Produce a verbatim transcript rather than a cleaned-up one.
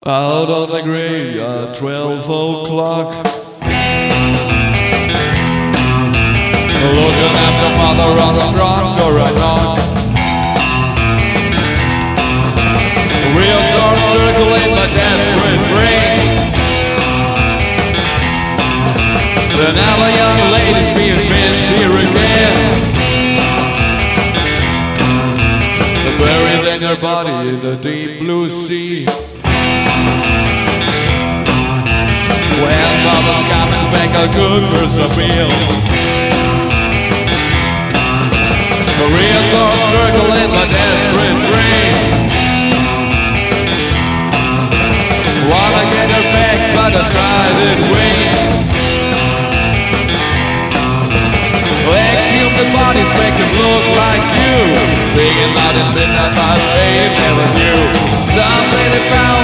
Out on the grey at twelve o'clock, looking after mother on the front door I knock. Real thoughts circulate my desperate brain. Then now the young ladies being missed here again. Buried in their body in the deep blue sea. When mother's coming back, a good first appeal. Korean thoughts circle in my desperate brain. Wanna get her back, but I tried it vain. Exhume the bodies, make them look like you. Thinking out in midnight, but they never knew. Someday they found